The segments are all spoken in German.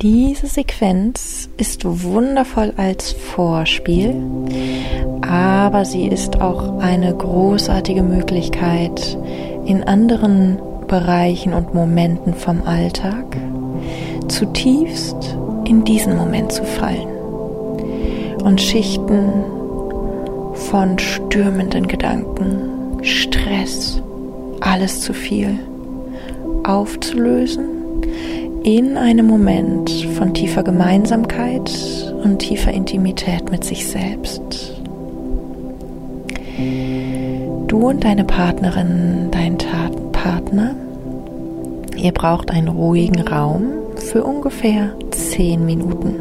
Diese Sequenz ist wundervoll als Vorspiel, aber sie ist auch eine großartige Möglichkeit, in anderen Bereichen und Momenten vom Alltag zutiefst in diesen Moment zu fallen und Schichten von stürmenden Gedanken, Stress, alles zu viel aufzulösen in einem Moment von tiefer Gemeinsamkeit und tiefer Intimität mit sich selbst. Du und deine Partnerin, dein Partner, ihr braucht einen ruhigen Raum für ungefähr 10 Minuten.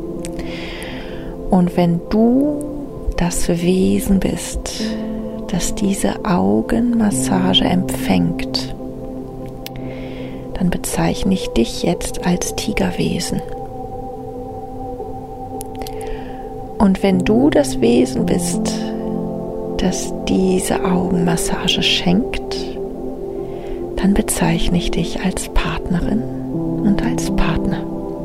Und wenn du das Wesen bist, das diese Augenmassage empfängt, dann bezeichne ich dich jetzt als Tigerwesen. Und wenn du das Wesen bist, das diese Augenmassage schenkt, dann bezeichne ich dich als Partnerin und als Partner.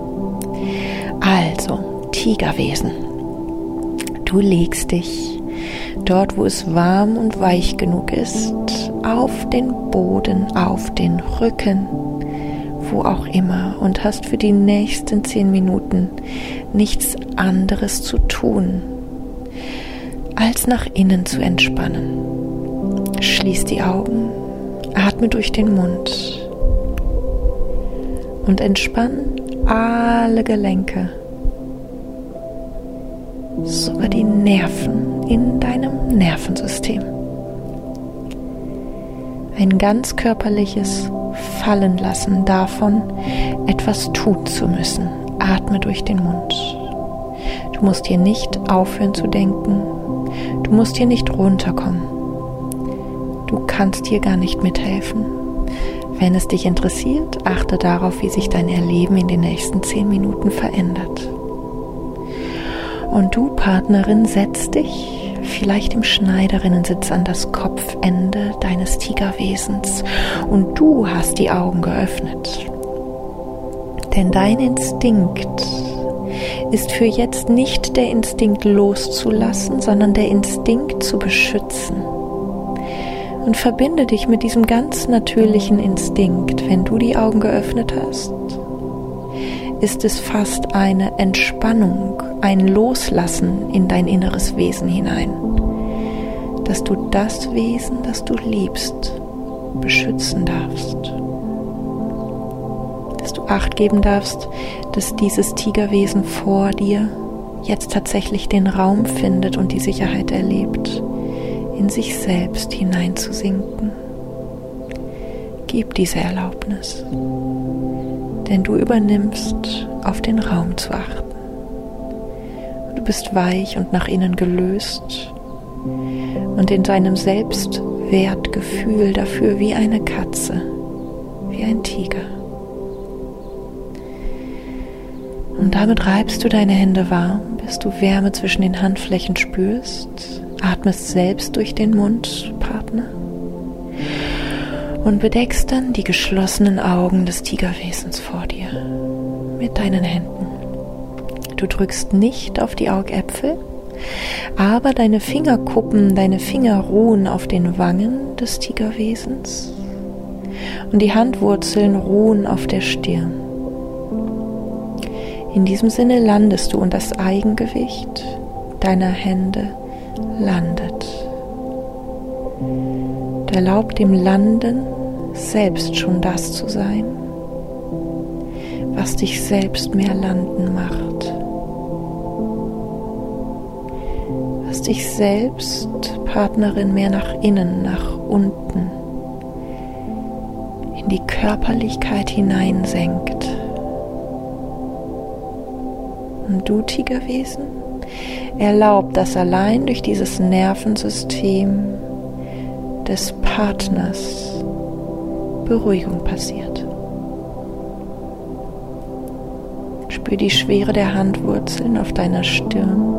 Also, Tigerwesen, du legst dich dort, wo es warm und weich genug ist, auf den Boden, auf den Rücken, wo auch immer, und hast für die nächsten 10 Minuten nichts anderes zu tun, als nach innen zu entspannen. Schließ die Augen, atme durch den Mund und entspann alle Gelenke, sogar die Nerven in deinem Nervensystem. Ein ganz körperliches Fallenlassen davon, etwas tun zu müssen. Atme durch den Mund. Du musst hier nicht aufhören zu denken. Du musst hier nicht runterkommen. Du kannst hier gar nicht mithelfen. Wenn es dich interessiert, achte darauf, wie sich dein Erleben in den nächsten 10 Minuten verändert. Und du, Partnerin, setzt dich vielleicht im Schneiderinnensitz an das Kopfende deines Tigerwesens und du hast die Augen geöffnet. Denn dein Instinkt ist für jetzt nicht der Instinkt loszulassen, sondern der Instinkt zu beschützen. Und verbinde dich mit diesem ganz natürlichen Instinkt. Wenn du die Augen geöffnet hast, ist es fast eine Entspannung, ein Loslassen in dein inneres Wesen hinein, dass du das Wesen, das du liebst, beschützen darfst, dass du Acht geben darfst, dass dieses Tigerwesen vor dir jetzt tatsächlich den Raum findet und die Sicherheit erlebt, in sich selbst hineinzusinken. Gib diese Erlaubnis, denn du übernimmst, auf den Raum zu achten. Du bist weich und nach innen gelöst und in deinem Selbstwertgefühl dafür wie eine Katze, wie ein Tiger. Und damit reibst du deine Hände warm, bis du Wärme zwischen den Handflächen spürst. Atmest selbst durch den Mund, Partner. Und bedeckst dann die geschlossenen Augen des Tigerwesens vor dir mit deinen Händen. Du drückst nicht auf die Augäpfel, aber deine Fingerkuppen, deine Finger ruhen auf den Wangen des Tigerwesens und die Handwurzeln ruhen auf der Stirn. In diesem Sinne landest du und das Eigengewicht deiner Hände landet. Und erlaub dem Landen, selbst schon das zu sein, was dich selbst mehr landen macht. Was dich selbst, Partnerin, mehr nach innen, nach unten, in die Körperlichkeit hineinsenkt. Und du, Tigerwesen, erlaub, dass allein durch dieses Nervensystem des Partners Beruhigung passiert. Spür die Schwere der Handwurzeln auf deiner Stirn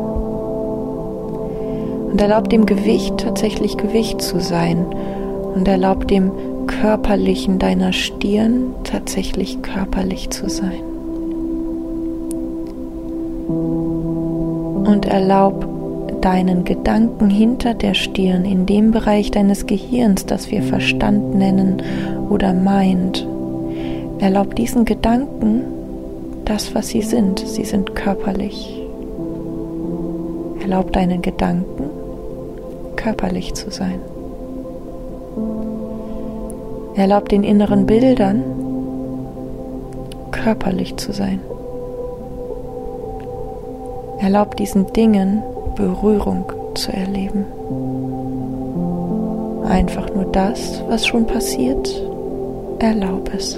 und erlaub dem Gewicht tatsächlich Gewicht zu sein und erlaub dem Körperlichen deiner Stirn tatsächlich körperlich zu sein. Und erlaub deinen Gedanken hinter der Stirn, in dem Bereich deines Gehirns, das wir Verstand nennen oder Mind, erlaub diesen Gedanken das, was sie sind körperlich. Erlaub deinen Gedanken, körperlich zu sein. Erlaub den inneren Bildern, körperlich zu sein. Erlaub diesen Dingen, Berührung zu erleben. Einfach nur das, was schon passiert, erlaub es.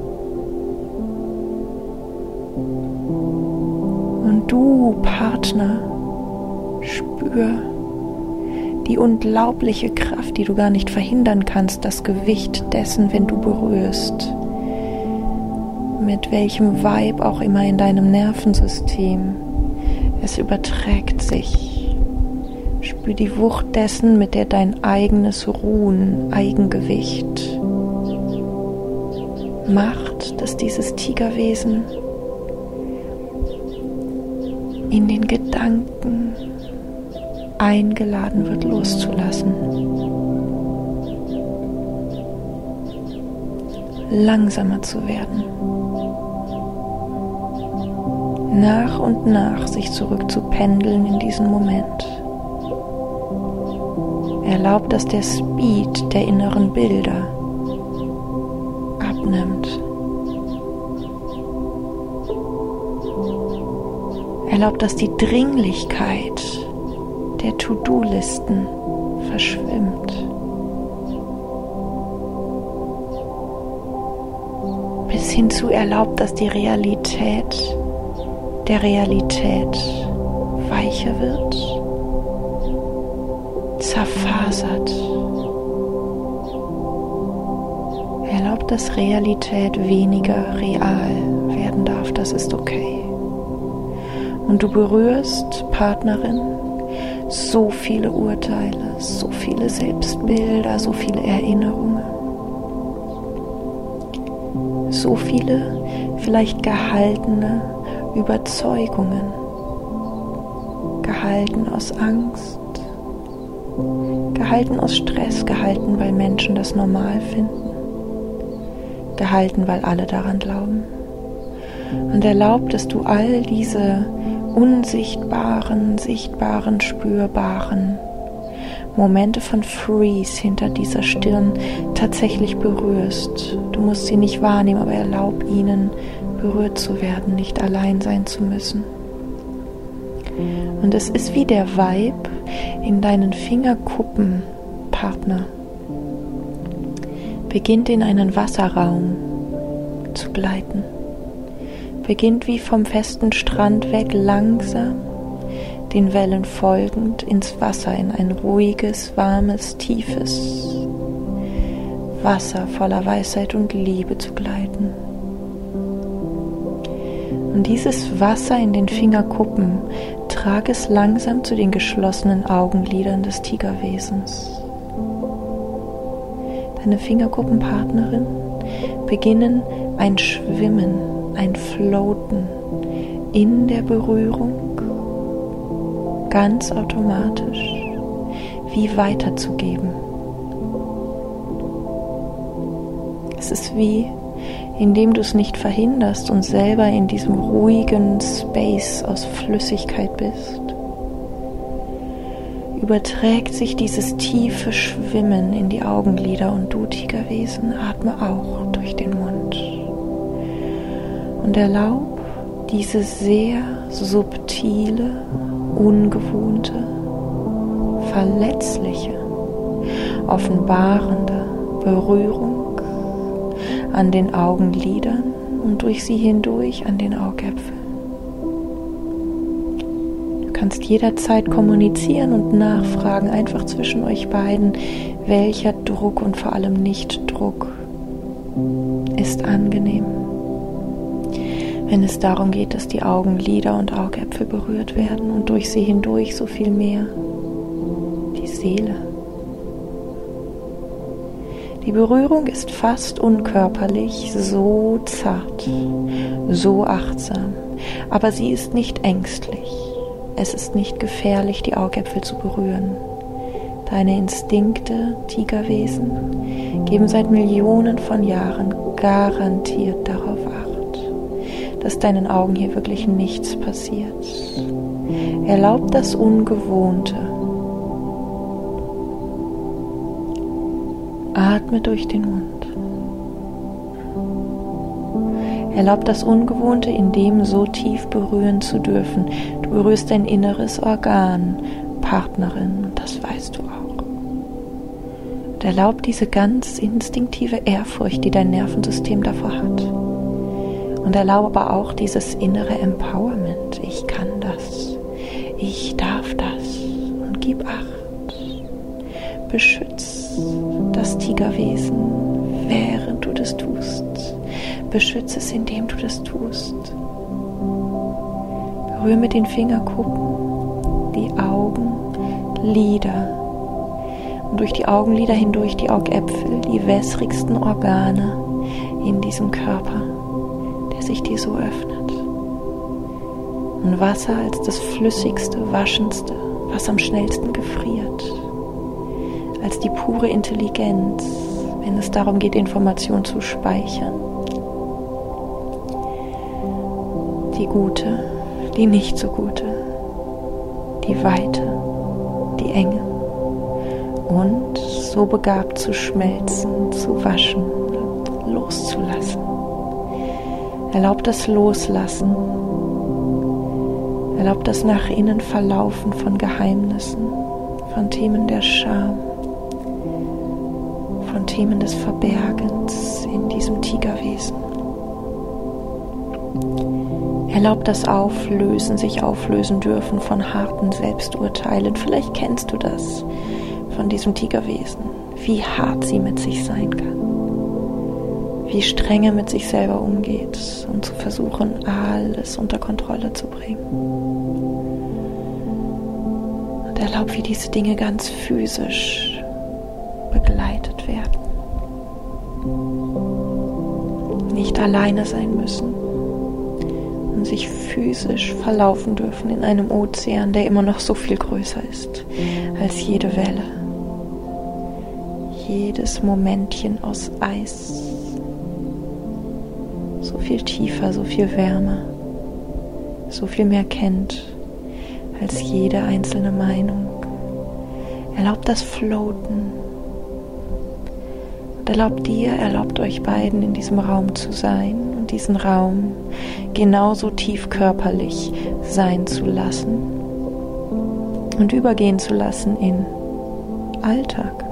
Und du, Partner, spür die unglaubliche Kraft, die du gar nicht verhindern kannst, das Gewicht dessen, wenn du berührst. Mit welchem Vibe auch immer in deinem Nervensystem. Es überträgt sich. Spür die Wucht dessen, mit der dein eigenes Ruhen, Eigengewicht macht, dass dieses Tigerwesen in den Gedanken eingeladen wird, loszulassen. Langsamer zu werden. Nach und nach sich zurückzupendeln in diesen Moment. Erlaub, dass der Speed der inneren Bilder abnimmt. Erlaub, dass die Dringlichkeit der To-Do-Listen verschwimmt. Bis hin zu erlaubt, dass die Realität der Realität weicher wird, zerfasert. Erlaubt, dass Realität weniger real werden darf, das ist okay. Und du berührst, Partnerin, so viele Urteile, so viele Selbstbilder, so viele Erinnerungen, so viele vielleicht gehaltene Überzeugungen, gehalten aus Angst, gehalten aus Stress, gehalten, weil Menschen das normal finden, gehalten, weil alle daran glauben. Und erlaubt, dass du all diese unsichtbaren, sichtbaren, spürbaren Momente von Freeze hinter dieser Stirn tatsächlich berührst. Du musst sie nicht wahrnehmen, aber erlaub ihnen, berührt zu werden, nicht allein sein zu müssen. Und es ist wie der Vibe in deinen Fingerkuppen, Partner, beginnt in einen Wasserraum zu gleiten. Beginnt wie vom festen Strand weg langsam, den Wellen folgend, ins Wasser, in ein ruhiges, warmes, tiefes Wasser voller Weisheit und Liebe zu gleiten. Und dieses Wasser in den Fingerkuppen, trag es langsam zu den geschlossenen Augenlidern des Tigerwesens. Deine Fingerkuppenpartnerin beginnen ein Schwimmen, ein Floaten in der Berührung, ganz automatisch, wie weiterzugeben. Es ist wie, indem du es nicht verhinderst und selber in diesem ruhigen Space aus Flüssigkeit bist, überträgt sich dieses tiefe Schwimmen in die Augenlider und du, Tigerwesen, atme auch durch den Mund. Und erlaub diese sehr subtile, ungewohnte, verletzliche, offenbarende Berührung an den Augenlidern und durch sie hindurch an den Augäpfeln. Du kannst jederzeit kommunizieren und nachfragen, einfach zwischen euch beiden, welcher Druck und vor allem Nicht-Druck ist angenehm. Wenn es darum geht, dass die Augenlider und Augäpfel berührt werden und durch sie hindurch so viel mehr die Seele. Die Berührung ist fast unkörperlich, so zart, so achtsam, Aber sie ist nicht ängstlich. Es ist nicht gefährlich, die Augäpfel zu berühren. Deine Instinkte, Tigerwesen, geben seit Millionen von Jahren garantiert darauf Acht, dass deinen Augen hier wirklich nichts passiert. Erlaub das Ungewohnte. Atme durch den Mund. Erlaub das Ungewohnte in dem so tief berühren zu dürfen. Du berührst dein inneres Organ, Partnerin, und das weißt du auch. Und erlaub diese ganz instinktive Ehrfurcht, die dein Nervensystem davor hat. Und erlaube aber auch dieses innere Empowerment. Ich kann das. Ich darf das. Und gib Acht. Beschütz das Tigerwesen, während du das tust. Beschütze es, indem du das tust. Berühre mit den Fingerkuppen die Augenlider und durch die Augenlider hindurch die Augäpfel, die wässrigsten Organe in diesem Körper, der sich dir so öffnet. Und Wasser als das flüssigste, waschendste, was am schnellsten gefriert, als die pure Intelligenz, wenn es darum geht, Informationen zu speichern. Die gute, die nicht so gute, die Weite, die Enge und so begabt zu schmelzen, zu waschen, loszulassen. Erlaub das Loslassen, erlaub das nach innen Verlaufen von Geheimnissen, von Themen der Scham, von Themen des Verbergens in diesem Tigerwesen. Erlaub das Auflösen, sich auflösen dürfen von harten Selbsturteilen. Vielleicht kennst du das von diesem Tigerwesen, wie hart sie mit sich sein kann, wie streng er mit sich selber umgeht und zu versuchen, alles unter Kontrolle zu bringen. Und erlaub, wie diese Dinge ganz physisch begleitet werden, nicht alleine sein müssen, sich physisch verlaufen dürfen in einem Ozean, der immer noch so viel größer ist als jede Welle. Jedes Momentchen aus Eis, so viel tiefer, so viel wärmer, so viel mehr kennt als jede einzelne Meinung. Erlaubt das Floaten. Und erlaubt euch beiden in diesem Raum zu sein und diesen Raum genauso tief körperlich sein zu lassen und übergehen zu lassen in Alltag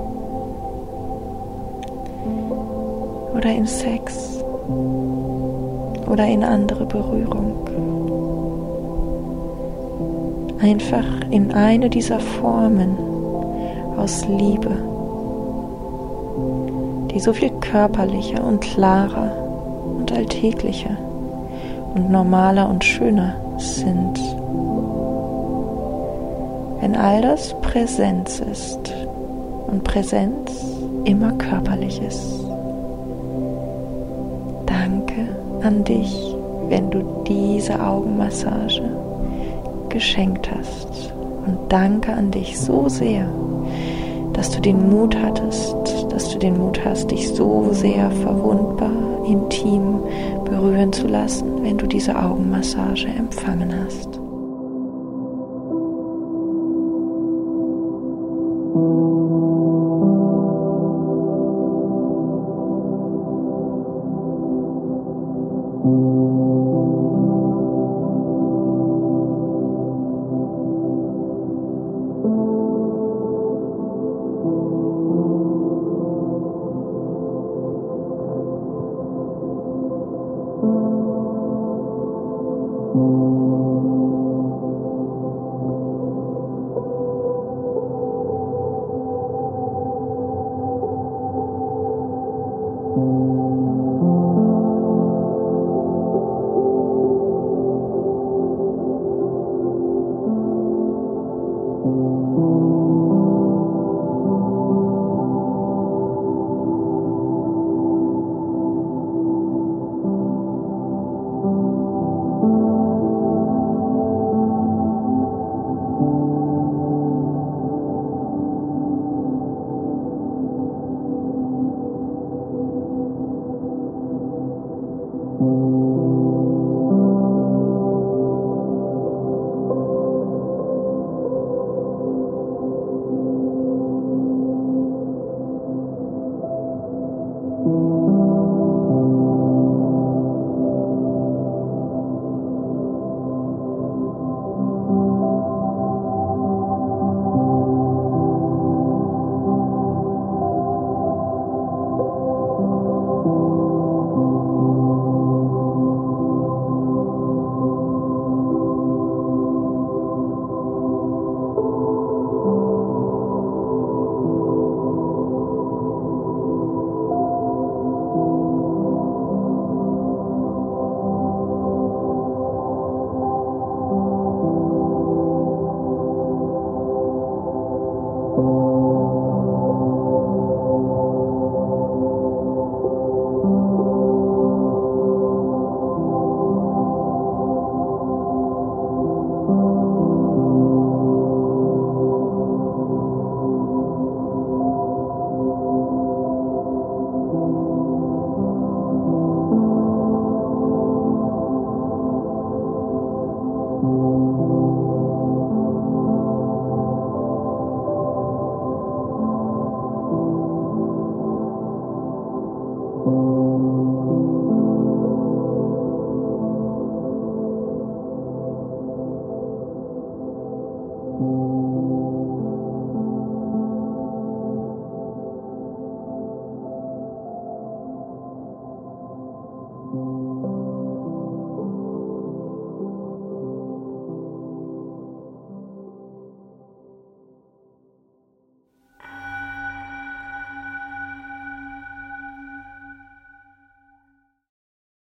oder in Sex oder in andere Berührung. Einfach in eine dieser Formen aus Liebe, die so viel körperlicher und klarer und alltäglicher und normaler und schöner sind. Wenn all das Präsenz ist und Präsenz immer körperlich ist. Danke an dich, wenn du diese Augenmassage geschenkt hast. Und danke an dich so sehr, dass du den Mut hattest, dass du den Mut hast, dich so sehr verwundbar, intim berühren zu lassen, wenn du diese Augenmassage empfangen hast.